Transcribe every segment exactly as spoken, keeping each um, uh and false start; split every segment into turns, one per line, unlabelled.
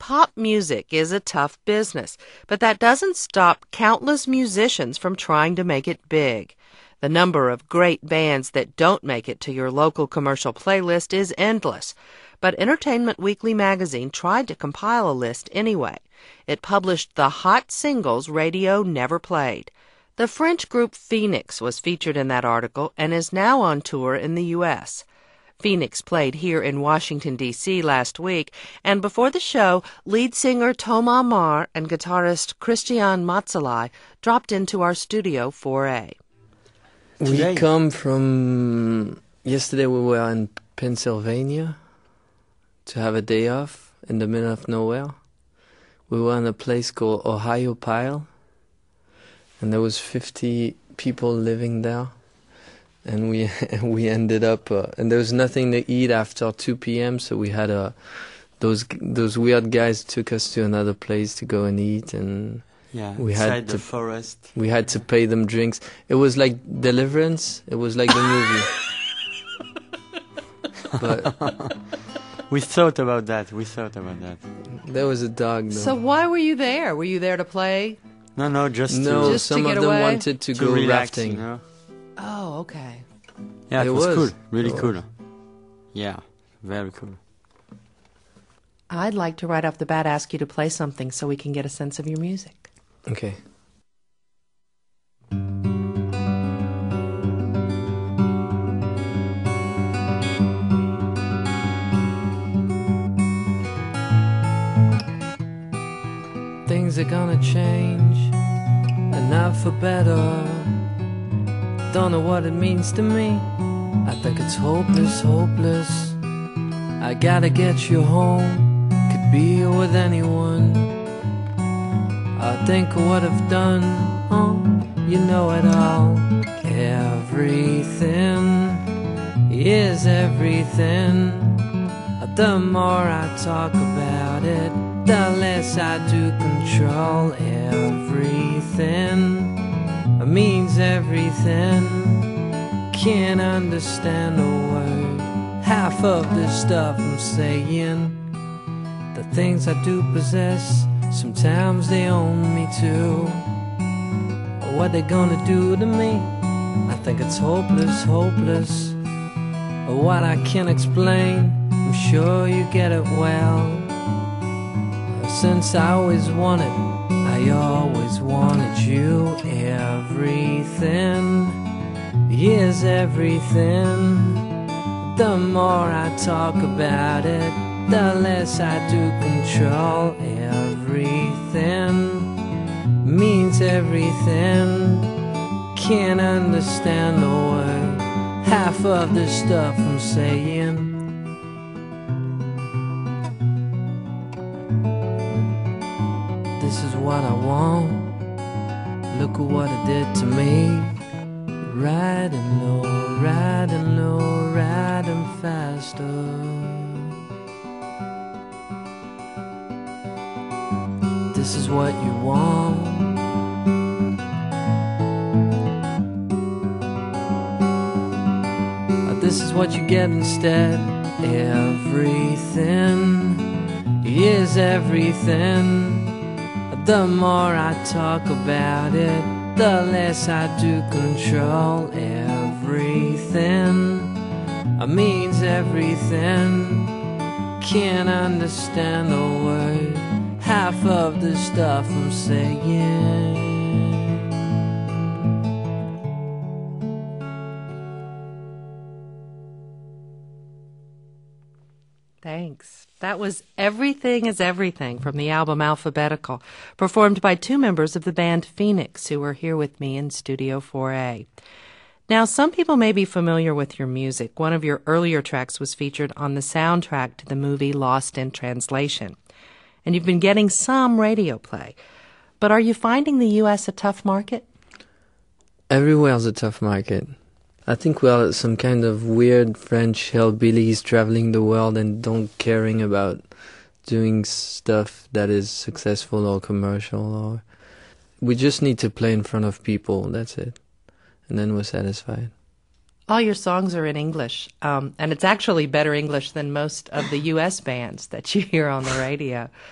Pop music is a tough business, but that doesn't stop countless musicians from trying to make it big. The number of great bands that don't make it to your local commercial playlist is endless, but Entertainment Weekly magazine tried to compile a list anyway. It published the hot singles radio never played. The French group Phoenix was featured in that article and is now on tour in the U S Phoenix played here in Washington, D C last week, and before the show, lead singer Thomas Marr and guitarist Christian Mazzolai dropped into our studio four A.
We come from... Yesterday we were in Pennsylvania to have a day off in the middle of nowhere. We were in a place called Ohio Pile, and there was fifty people living there. And we we ended up, uh, and there was nothing to eat after two p.m., so we had a, those those weird guys took us to another place to go and eat, and
yeah,
we
inside
had
the
to,
forest.
We had to pay them drinks. It was like Deliverance. It was like the movie. But
we thought about that. We thought about that.
There was a dog, though.
So why were you there? Were you there to play?
No, no, just
no.
to,
just
some
to
of
get
them
away?
wanted to,
to
go
relax,
rafting.
You know?
Oh, okay.
Yeah, it,
it
was,
was
cool. Really
it
cool.
was.
Yeah, very cool.
I'd like to right off the bat ask you to play something so we can get a sense of your music.
Okay. Things are gonna change, and not for better. Don't know what it means to me. I think it's hopeless, hopeless. I gotta get you home. Could be with anyone. I think of what I've done. Oh, you know it all. Everything is everything. The more I talk about it, the less I do control. Everything means everything. Can't understand a word. Half of the stuff I'm saying. The things I do possess, sometimes they own me too. What they gonna do to me? I think it's hopeless, hopeless. What I can't explain, I'm sure you get it well. Since I always wanted, I always wanted you. Everything is everything. The more I talk about it, the less I do control. Everything means everything. Can't understand a word. Half of the stuff I'm saying. This is what I want. Look at what it did to me. Riding low, riding low, riding faster. This is what you want. This is what you get instead. Everything is everything. The more I talk about it, the less I do control. Everything means everything. Can't understand a word. Half of the stuff I'm saying.
Thanks. That was Everything is Everything from the album Alphabetical, performed by two members of the band Phoenix, who are here with me in Studio four A. Now, some people may be familiar with your music. One of your earlier tracks was featured on the soundtrack to the movie Lost in Translation. And you've been getting some radio play. But are you finding the U S a tough market?
Everywhere's a tough market. I think we're some kind of weird French hillbillies traveling the world and don't caring about doing stuff that is successful or commercial. Or we just need to play in front of people, that's it. And then we're satisfied.
All your songs are in English, um, and it's actually better English than most of the U S bands that you hear on the radio.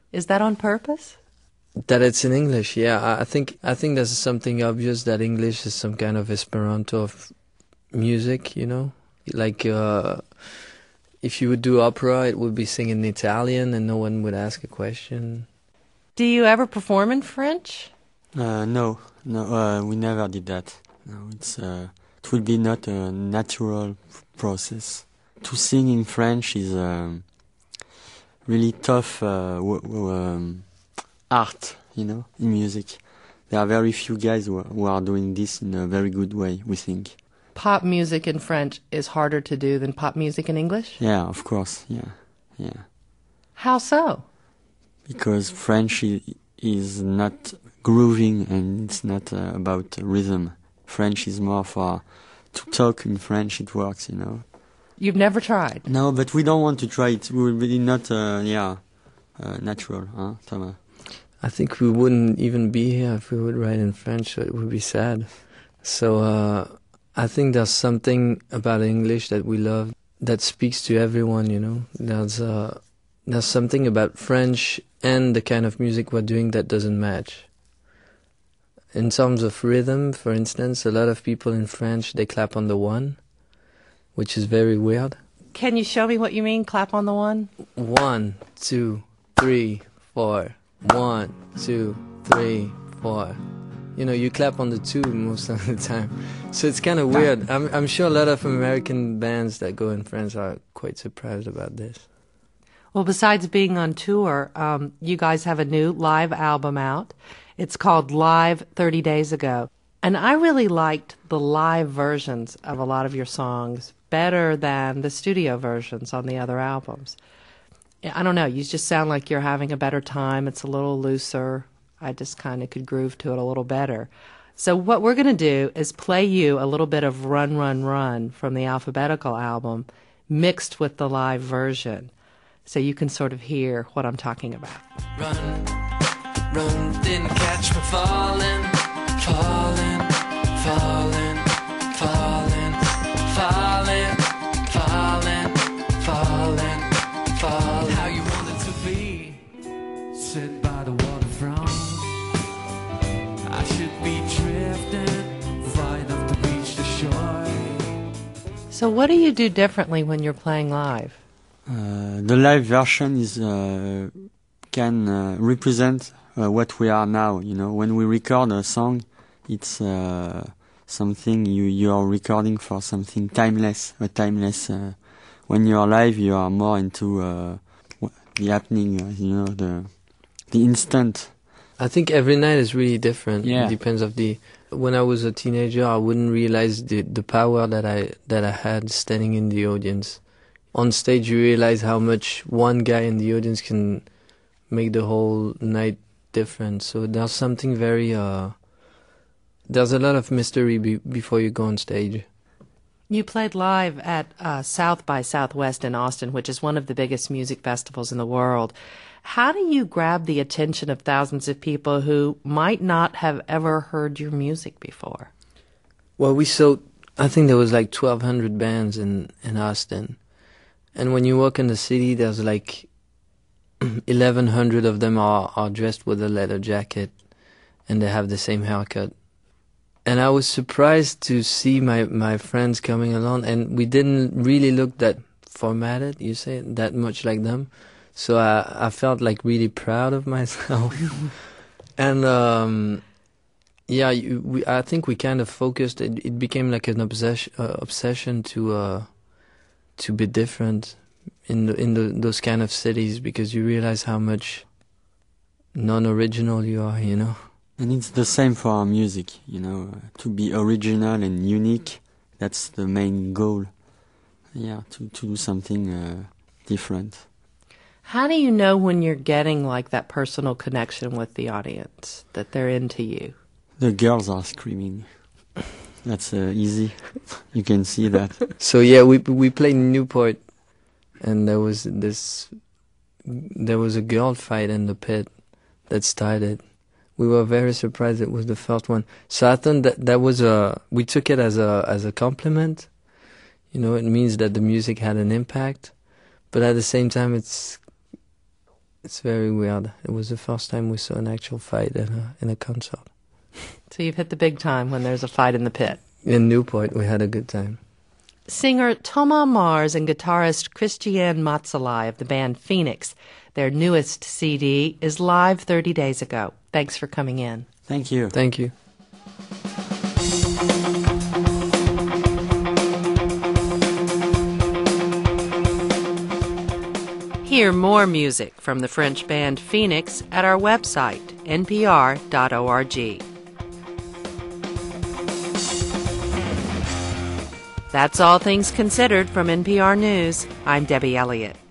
Is that on purpose?
That it's in English, yeah. I, I think I think there's something obvious that English is some kind of Esperanto of music, you know? Like, uh, if you would do opera, it would be sing in Italian and no one would ask a question.
Do you ever perform in French?
Uh, no, no, uh, we never did that. No, it's uh, it would be not a natural process. To sing in French is um, really tough uh, w- w- um, art, you know, in music. There are very few guys who are, who are doing this in a very good way, we think.
Pop music in French is harder to do than pop music in English?
Yeah, of course, yeah, yeah.
How so?
Because French is, is not grooving and it's not uh, about rhythm. French is more for, to talk in French it works, you know.
You've never tried?
No, but we don't want to try it. We will really not, uh, yeah, uh, natural, huh, Thomas?
I think we wouldn't even be here if we would write in French, so it would be sad. So uh, I think there's something about English that we love that speaks to everyone, you know. There's uh, there's something about French and the kind of music we're doing that doesn't match. In terms of rhythm, for instance, a lot of people in French, they clap on the one, which is very weird.
Can you show me what you mean, clap on the one?
One, two, three, four. One, two, three, four. You know, you clap on the two most of the time. So it's kind of weird. I'm, I'm sure a lot of American bands that go in French are quite surprised about this.
Well, besides being on tour, um, you guys have a new live album out. It's called Live thirty days ago. And I really liked the live versions of a lot of your songs better than the studio versions on the other albums. I don't know, you just sound like you're having a better time. It's a little looser. I just kind of could groove to it a little better. So what we're going to do is play you a little bit of Run, Run, Run from the Alphabetical album mixed with the live version, so you can sort of hear what I'm talking about.
Run, run, didn't catch me falling, falling, falling, falling, falling, falling, falling, falling. How you want it to be, sit by the waterfront. I should be drifting, far enough to reach the shore.
So what do you do differently when you're playing live?
Uh, the live version is uh, can uh, represent uh, what we are now. You know, when we record a song, it's uh, something you you are recording for something timeless. A timeless. Uh, when you are live, you are more into uh, the happening. Uh, you know, the the instant.
I think every night is really different.
Yeah.
It depends of the. When I was a teenager, I wouldn't realize the the power that I that I had standing in the audience. On stage, you realize how much one guy in the audience can make the whole night different. So there's something very. Uh, there's a lot of mystery be- before you go on stage.
You played live at uh, South by Southwest in Austin, which is one of the biggest music festivals in the world. How do you grab the attention of thousands of people who might not have ever heard your music before?
Well, we saw, I think there was like twelve hundred bands in, in Austin. And when you walk in the city, there's like eleven hundred of them are, are dressed with a leather jacket and they have the same haircut. And I was surprised to see my, my friends coming along, and we didn't really look that formatted, you say, that much like them. So I, I felt like really proud of myself. And um, yeah, you, we, I think we kind of focused, it, it became like an obsession, uh, obsession to uh, to be different in the, in the, those kind of cities, because you realize how much non-original you are, you know.
And it's the same for our music, you know, uh, to be original and unique. That's the main goal. Yeah, to, to do something uh, different.
How do you know when you're getting like that personal connection with the audience, that they're into you?
The girls are screaming. That's uh, easy. You can see that.
So yeah, we we played in Newport, and there was this, there was a girl fight in the pit that started. We were very surprised it was the first one. So I thought that that was a, we took it as a as a compliment. You know, it means that the music had an impact, but at the same time, it's It's very weird. It was the first time we saw an actual fight in a, in a concert.
So you've hit the big time when there's a fight in the pit.
In Newport, we had a good time.
Singer Thomas Mars and guitarist Christiane Matzalai of the band Phoenix. Their newest C D is Live thirty days ago. Thanks for coming in.
Thank you.
Thank you.
Hear more music from the French band Phoenix at our website, n p r dot org. That's All Things Considered from N P R News. I'm Debbie Elliott.